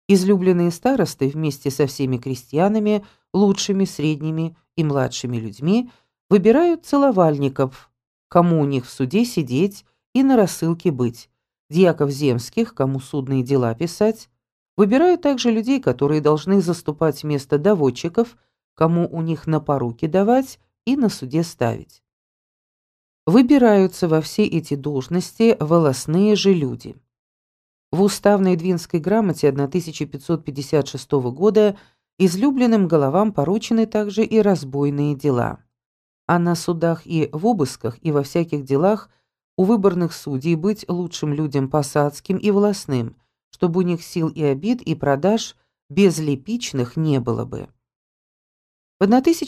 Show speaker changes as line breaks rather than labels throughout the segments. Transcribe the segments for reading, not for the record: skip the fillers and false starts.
Излюбленные старосты вместе со всеми крестьянами, лучшими, средними и младшими людьми, выбирают целовальников, кому у них в суде сидеть и на рассылке быть, дьяков земских, кому судные дела писать. Выбирают также людей, которые должны заступать вместо доводчиков, кому у них на поруки давать и на суде ставить. Выбираются во все эти должности волостные же люди. В уставной Двинской грамоте 1556 года излюбленным головам поручены также и разбойные дела. А на судах и в обысках, и во всяких делах у выборных судей быть лучшим людям посадским и волостным, чтобы у них сил и обид и продаж безлепичных не было бы. В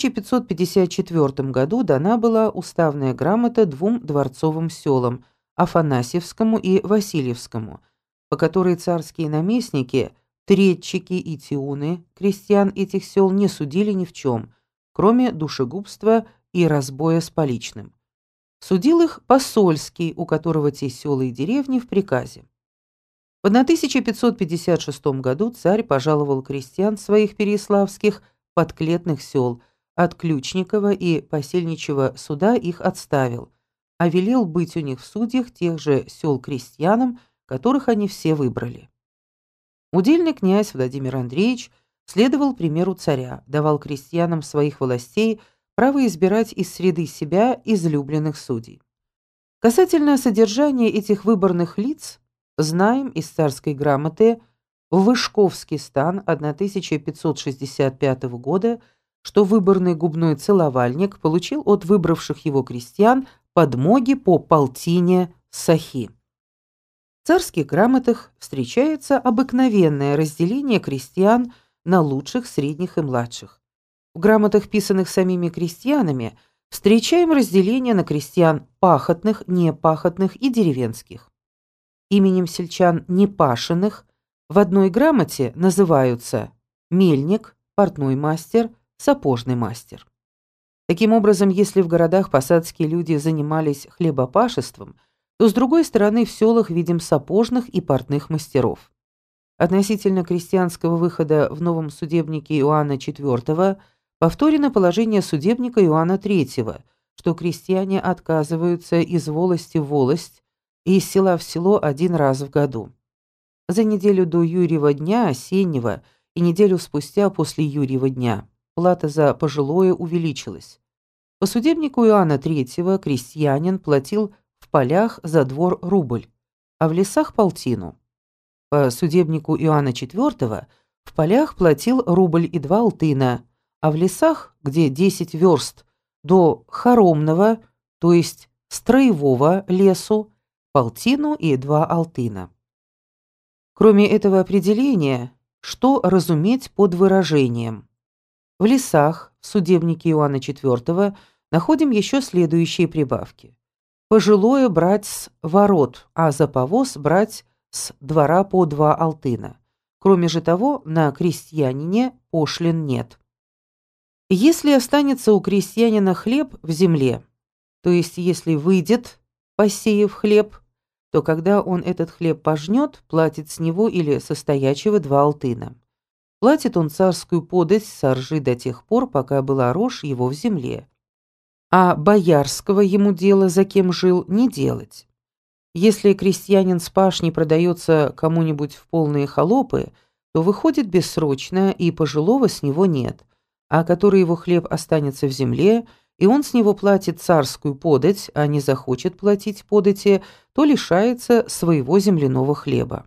1554 году дана была уставная грамота двум дворцовым селам – Афанасьевскому и Васильевскому, по которой царские наместники, третчики и тиуны крестьян этих сел не судили ни в чем, кроме душегубства и разбоя с поличным. Судил их посольский, у которого те села и деревни в приказе. В 1556 году царь пожаловал крестьян своих переяславских подклетных сел, от Ключникова и Посельничьего суда их отставил, а велел быть у них в судьях тех же сел крестьянам, которых они все выбрали. Удельный князь Владимир Андреевич следовал примеру царя, давал крестьянам своих властей право избирать из среды себя излюбленных судей. Касательно содержания этих выборных лиц, знаем из царской грамоты в Вышковский стан 1565 года, что выборный губной целовальник получил от выбравших его крестьян подмоги по полтине сахи. В царских грамотах встречается обыкновенное разделение крестьян на лучших, средних и младших. В грамотах, писанных самими крестьянами, встречаем разделение на крестьян пахотных, непахотных и деревенских. Именем сельчан непашенных в одной грамоте называются мельник, портной мастер, сапожный мастер. Таким образом, если в городах посадские люди занимались хлебопашеством, то с другой стороны в селах видим сапожных и портных мастеров. Относительно крестьянского выхода в новом судебнике Иоанна IV повторено положение судебника Иоанна III, что крестьяне отказываются из волости в волость и из села в село один раз в году. За неделю до Юрьева дня осеннего и неделю спустя после Юрьева дня плата за пожилое увеличилась. По судебнику Иоанна III крестьянин платил в полях за двор рубль, а в лесах полтину. По судебнику Иоанна IV в полях платил рубль и 2 алтына, а в лесах, где 10 верст до хоромного, то есть строевого лесу, полтину и 2 алтына. Кроме этого определения, что разуметь под выражением? В лесах, в судебнике Иоанна IV, находим еще следующие прибавки. Пожилое брать с ворот, а за повоз брать с двора по 2 алтына. Кроме же того, на крестьянине пошлин нет. Если останется у крестьянина хлеб в земле, то есть если выйдет, посеяв хлеб, то когда он этот хлеб пожнет, платит с него или со стоячего 2 алтына. Платит он царскую подать со ржи до тех пор, пока была рожь его в земле. А боярского ему дела, за кем жил, не делать. Если крестьянин с пашни продается кому-нибудь в полные холопы, то выходит бессрочно, и пожилого с него нет, а который его хлеб останется в земле, и он с него платит царскую подать, а не захочет платить подати, то лишается своего земляного хлеба.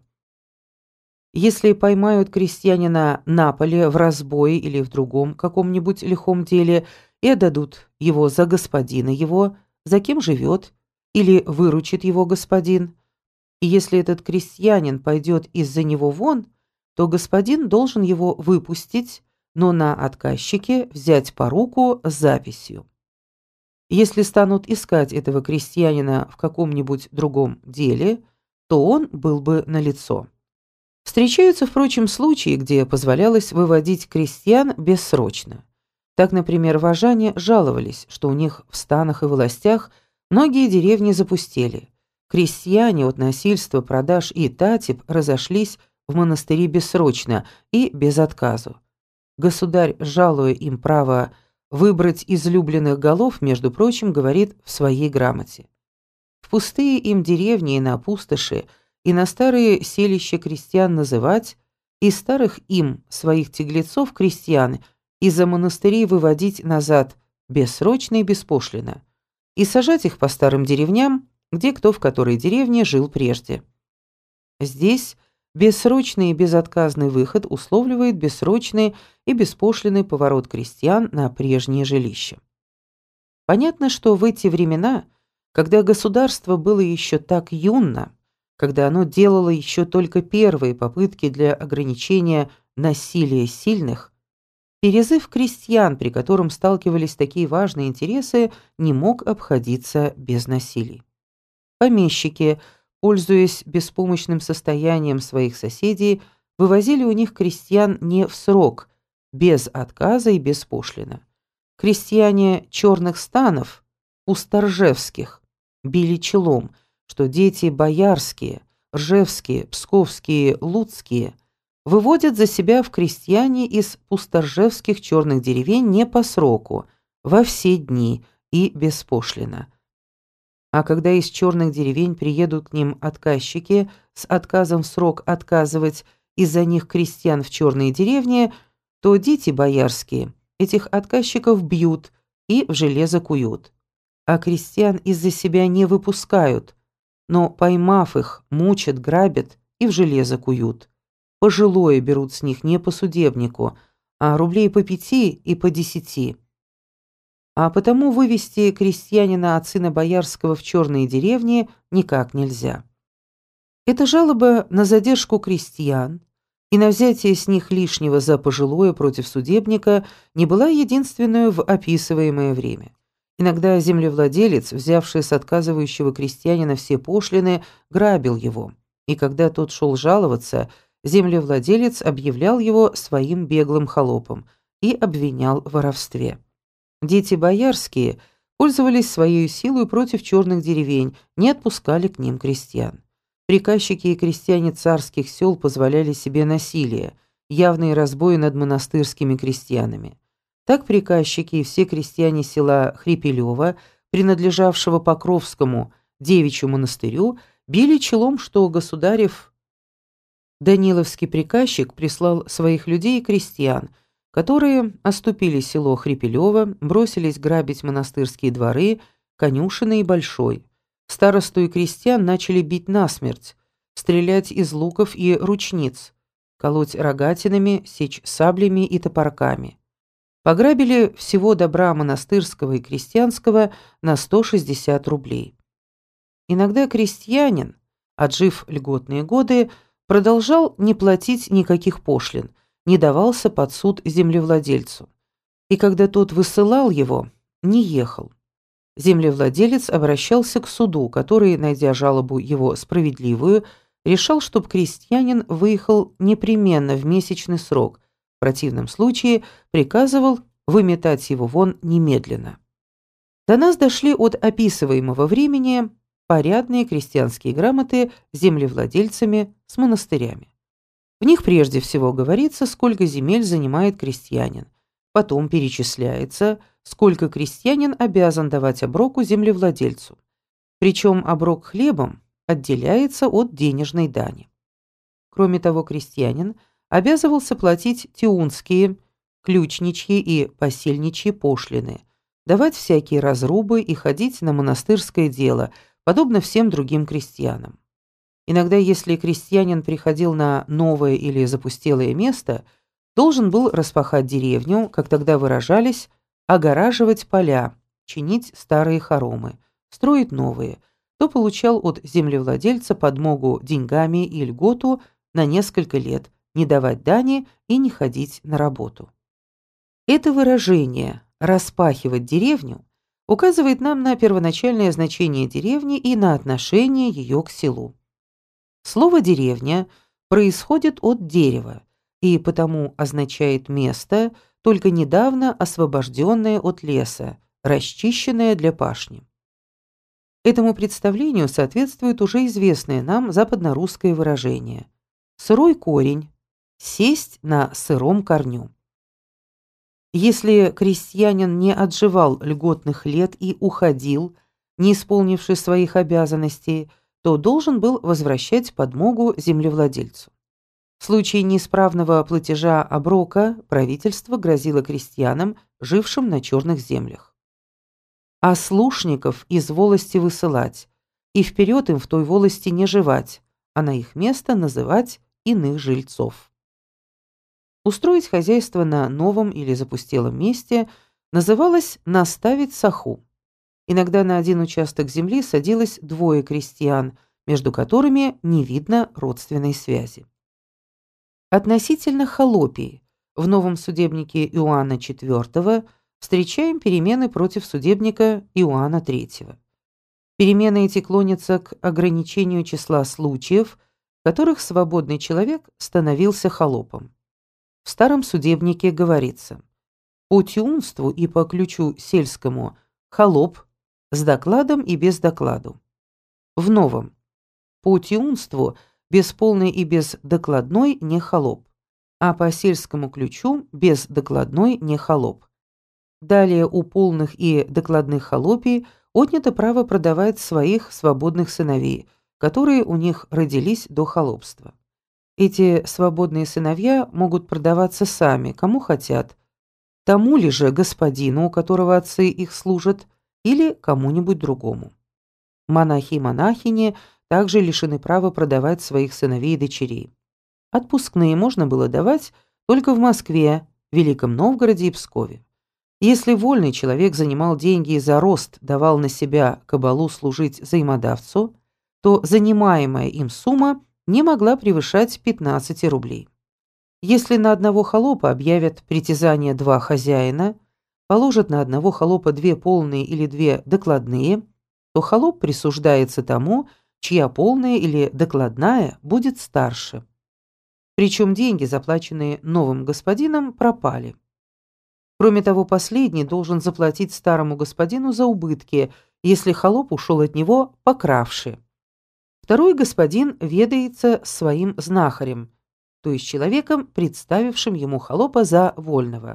Если поймают крестьянина на поле в разбое или в другом каком-нибудь лихом деле и отдадут его за господина его, за кем живет, или выручит его господин, и если этот крестьянин пойдет из-за него вон, то господин должен его выпустить, но на отказчике взять поруку с записью. Если станут искать этого крестьянина в каком-нибудь другом деле, то он был бы налицо. Встречаются, впрочем, случаи, где позволялось выводить крестьян бессрочно. Так, например, вожане жаловались, что у них в станах и властях многие деревни запустели. Крестьяне от насильства, продаж и татеб разошлись в монастыри бессрочно и без отказу. Государь, жалуя им право выбрать излюбленных голов, между прочим, говорит в своей грамоте: в пустые им деревни и на пустоши, и на старые селища крестьян называть, и старых им своих тяглецов крестьян, и за монастыри выводить назад бессрочно и беспошлино, и сажать их по старым деревням, где кто в которой деревне жил прежде. Здесь бессрочный и безотказный выход условливает бессрочный и беспошлиный поворот крестьян на прежнее жилище. Понятно, что в эти времена, когда государство было еще так юно, когда оно делало еще только первые попытки для ограничения насилия сильных, перезыв крестьян, при котором сталкивались такие важные интересы, не мог обходиться без насилий. Помещики, пользуясь беспомощным состоянием своих соседей, вывозили у них крестьян не в срок, без отказа и беспошлино. Крестьяне черных станов, усторжевских, били челом, что дети боярские, ржевские, псковские, луцкие выводят за себя в крестьяне из пусторжевских черных деревень не по сроку, во все дни и беспошлино. А когда из черных деревень приедут к ним отказчики с отказом в срок отказывать из-за них крестьян в черные деревни, то дети боярские этих отказчиков бьют и в железо куют. А крестьян из-за себя не выпускают, но, поймав их, мучат, грабят и в железо куют. Пожилое берут с них не по судебнику, а рублей по 5 и по 10. А потому вывести крестьянина от сына боярского в черные деревни никак нельзя. Эта жалоба на задержку крестьян и на взятие с них лишнего за пожилое против судебника не была единственной в описываемое время. Иногда землевладелец, взявший с отказывающего крестьянина все пошлины, грабил его, и когда тот шел жаловаться, землевладелец объявлял его своим беглым холопом и обвинял в воровстве. Дети боярские пользовались своей силой против черных деревень, не отпускали к ним крестьян. Приказчики и крестьяне царских сел позволяли себе насилие, явные разбои над монастырскими крестьянами. Так приказчики и все крестьяне села Хрипелева, принадлежавшего Покровскому девичью монастырю, били челом, что государев Даниловский приказчик прислал своих людей и крестьян, которые оступили село Хрипелево, бросились грабить монастырские дворы, конюшины и большой. Старосту и крестьян начали бить насмерть, стрелять из луков и ручниц, колоть рогатинами, сечь саблями и топорками. Пограбили всего добра монастырского и крестьянского на 160 рублей. Иногда крестьянин, отжив льготные годы, продолжал не платить никаких пошлин, не давался под суд землевладельцу. И когда тот высылал его, не ехал. Землевладелец обращался к суду, который, найдя жалобу его справедливую, решал, чтобы крестьянин выехал непременно в месячный срок, в противном случае приказывал выметать его вон немедленно. До нас дошли от описываемого времени порядные крестьянские грамоты с землевладельцами, с монастырями. В них прежде всего говорится, сколько земель занимает крестьянин. Потом перечисляется, сколько крестьянин обязан давать оброку землевладельцу. Причем оброк хлебом отделяется от денежной дани. Кроме того, крестьянин обязывался платить тиунские, ключничьи и посельничьи пошлины, давать всякие разрубы и ходить на монастырское дело, подобно всем другим крестьянам. Иногда, если крестьянин приходил на новое или запустелое место, должен был распахать деревню, как тогда выражались, огораживать поля, чинить старые хоромы, строить новые, то получал от землевладельца подмогу деньгами и льготу на несколько лет, не давать дани и не ходить на работу. Это выражение «распахивать деревню» указывает нам на первоначальное значение деревни и на отношение ее к селу. Слово «деревня» происходит от дерева и потому означает место, только недавно освобожденное от леса, расчищенное для пашни. Этому представлению соответствует уже известное нам западнорусское выражение сырой корень, сесть на сыром корню. Если крестьянин не отживал льготных лет и уходил, не исполнивший своих обязанностей, то должен был возвращать подмогу землевладельцу. В случае неисправного платежа оброка правительство грозило крестьянам, жившим на черных землях. А слушников из волости высылать, и вперед им в той волости не живать, а на их место называть иных жильцов. Устроить хозяйство на новом или запустелом месте называлось «наставить саху». Иногда на один участок земли садилось двое крестьян, между которыми не видно родственной связи. Относительно холопии в новом судебнике Иоанна IV встречаем перемены против судебника Иоанна III. Перемены эти клонятся к ограничению числа случаев, в которых свободный человек становился холопом. В старом судебнике говорится: по тюнству и по ключу сельскому холоп с докладом и без докладу. В новом: по тюнству без полной и без докладной не холоп, а по сельскому ключу без докладной не холоп. Далее у полных и докладных холопий отнято право продавать своих свободных сыновей, которые у них родились до холопства. Эти свободные сыновья могут продаваться сами, кому хотят, тому ли же господину, у которого отцы их служат, или кому-нибудь другому. Монахи и монахини также лишены права продавать своих сыновей и дочерей. Отпускные можно было давать только в Москве, Великом Новгороде и Пскове. Если вольный человек занимал деньги и за рост давал на себя кабалу служить взаимодавцу, то занимаемая им сумма не могла превышать 15 рублей. Если на одного холопа объявят притязание два хозяина, положат на одного холопа две полные или две докладные, то холоп присуждается тому, чья полная или докладная будет старше. Причем деньги, заплаченные новым господином, пропали. Кроме того, последний должен заплатить старому господину за убытки, если холоп ушел от него покравши. Второй господин ведается своим знахарем, то есть человеком, представившим ему холопа за вольного.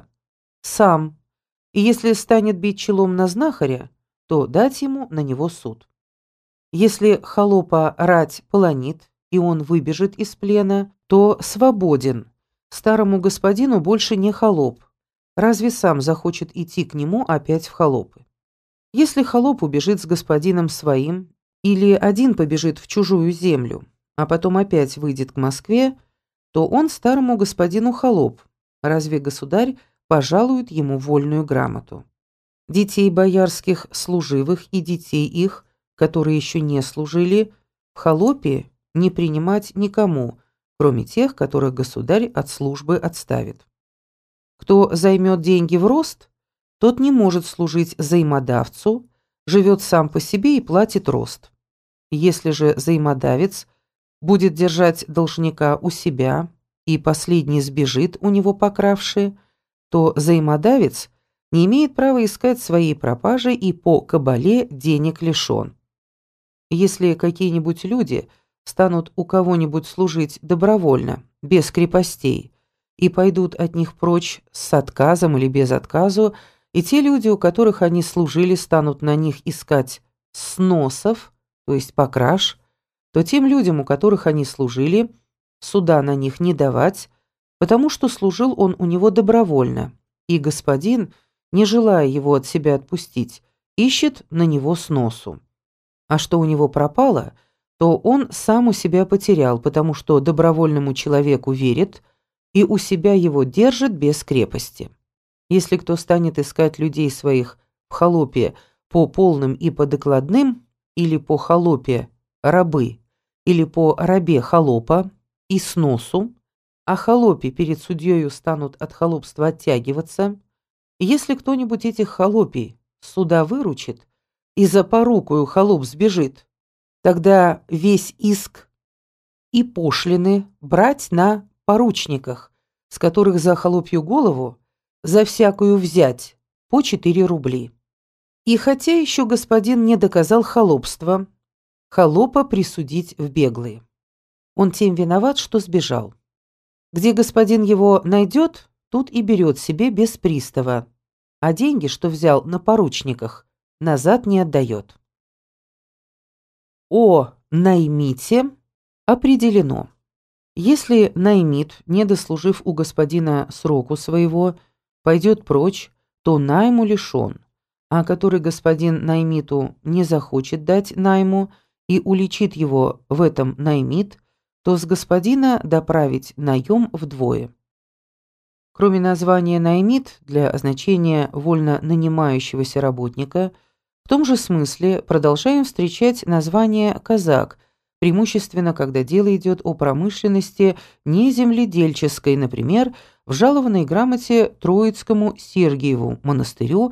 Сам, и если станет бить челом на знахаря, то дать ему на него суд. Если холопа рать полонит, и он выбежит из плена, то свободен. Старому господину больше не холоп. Разве сам захочет идти к нему опять в холопы? Если холоп убежит с господином своим, или один побежит в чужую землю, а потом опять выйдет к Москве, то он старому господину холоп. Разве государь пожалует ему вольную грамоту? Детей боярских служивых и детей их, которые еще не служили, в холопе не принимать никому, кроме тех, которых государь от службы отставит. Кто займет деньги в рост, тот не может служить взаимодавцу, живет сам по себе и платит рост. Если же взаимодавец будет держать должника у себя, и последний сбежит у него покравши, то взаимодавец не имеет права искать своей пропажи и по кабале денег лишен. Если какие-нибудь люди станут у кого-нибудь служить добровольно, без крепостей, и пойдут от них прочь с отказом или без отказу, и те люди, у которых они служили, станут на них искать сносов, то есть покраш, то тем людям, у которых они служили, суда на них не давать, потому что служил он у него добровольно, и господин, не желая его от себя отпустить, ищет на него сносу. А что у него пропало, то он сам у себя потерял, потому что добровольному человеку верит и у себя его держит без крепости. Если кто станет искать людей своих в холопе по полным и по докладным, или по холопе рабы, или по рабе холопа и сносу, а холопи перед судьею станут от холопства оттягиваться, если кто-нибудь этих холопий с суда выручит и за порукою холоп сбежит, тогда весь иск и пошлины брать на поручниках, с которых за холопью голову за всякую взять по 4 рубли. И хотя еще господин не доказал холопства, холопа присудить в беглые. Он тем виноват, что сбежал. Где господин его найдет, тут и берет себе без пристава, а деньги, что взял на поручниках, назад не отдает. О наймите определено. Если наймит, не дослужив у господина сроку своего, пойдет прочь, то найму лишен, а который господин наймиту не захочет дать найму и уличит его в этом наймит, то с господина доправить наем вдвое. Кроме названия наймит для означения вольно нанимающегося работника, в том же смысле продолжаем встречать название казак, преимущественно когда дело идет о промышленности не земледельческой, например, в жалованной грамоте Троицкому Сергиеву монастырю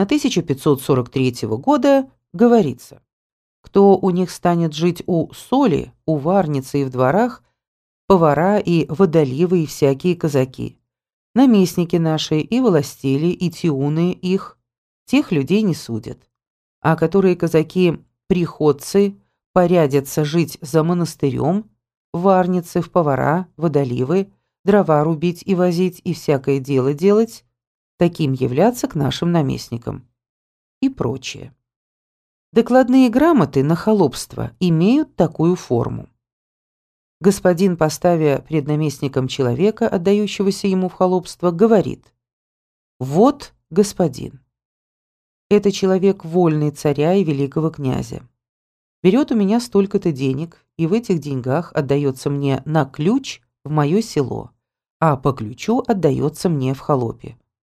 1543 года говорится: кто у них станет жить у соли, у варницы и в дворах, повара и водоливы и всякие казаки, наместники наши и властели и тиуны их, тех людей не судят. А которые казаки-приходцы порядятся жить за монастырем, варницы, в повара, водоливы, дрова рубить и возить и всякое дело делать, таким являться к нашим наместникам. И прочее. Докладные грамоты на холопство имеют такую форму. Господин, поставя пред наместником человека, отдающегося ему в холопство, говорит: «Вот господин. Это человек вольный царя и великого князя. Берет у меня столько-то денег, и в этих деньгах отдается мне на ключ в мое село, а по ключу отдается мне в холопе».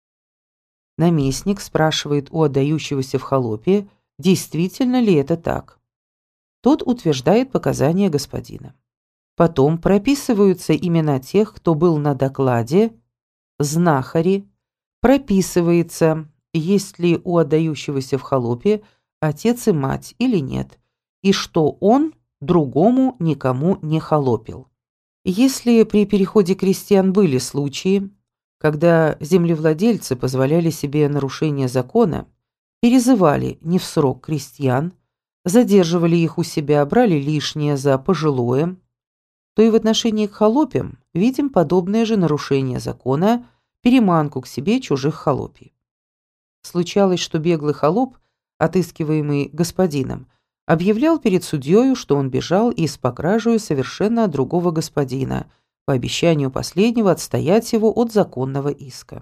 Наместник спрашивает у отдающегося в холопе, действительно ли это так. Тот утверждает показания господина. Потом прописываются имена тех, кто был на докладе, знахари, прописывается, есть ли у отдающегося в холопе отец и мать или нет, и что он другому никому не холопил. Если при переходе крестьян были случаи, когда землевладельцы позволяли себе нарушение закона, перезывали не в срок крестьян, задерживали их у себя, брали лишнее за пожилое, то и в отношении к холопям видим подобное же нарушение закона, переманку к себе чужих холопий. Случалось, что беглый холоп, отыскиваемый господином, объявлял перед судьёю, что он бежал и с покражею совершенно от другого господина, по обещанию последнего отстоять его от законного иска.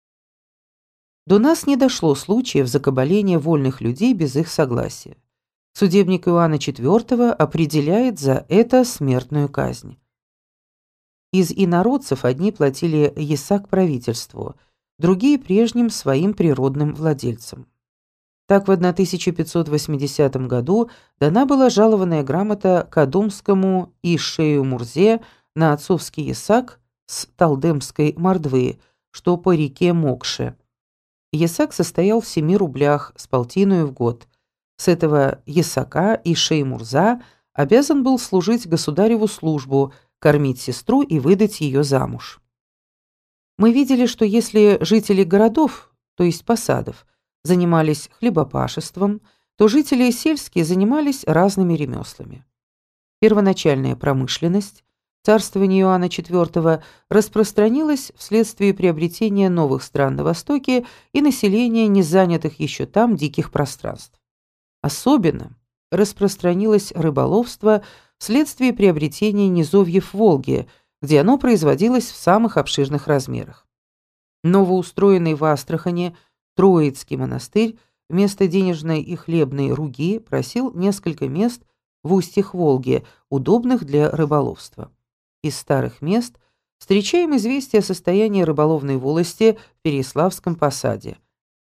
До нас не дошло случаев закабаления вольных людей без их согласия. Судебник Иоанна IV определяет за это смертную казнь. Из инородцев одни платили ясак правительству, другие прежним своим природным владельцам. Так в 1580 году дана была жалованная грамота Кадумскому Ишею Мурзе на отцовский ясак с Талдемской мордвы, что по реке Мокше. Ясак состоял в 7 рублях с полтиною в год. С этого ясака Ишей Мурза обязан был служить государеву службу, кормить сестру и выдать ее замуж. Мы видели, что если жители городов, то есть посадов, занимались хлебопашеством, то жители сельские занимались разными ремеслами. Первоначальная промышленность, царствование Иоанна IV, распространилась вследствие приобретения новых стран на Востоке и населения незанятых еще там диких пространств. Особенно распространилось рыболовство вследствие приобретения низовьев Волги, где оно производилось в самых обширных размерах. Новоустроенный в Астрахани Троицкий монастырь вместо денежной и хлебной руги просил несколько мест в устьях Волги, удобных для рыболовства. Из старых мест встречаем известие о состоянии рыболовной волости в Переяславском посаде.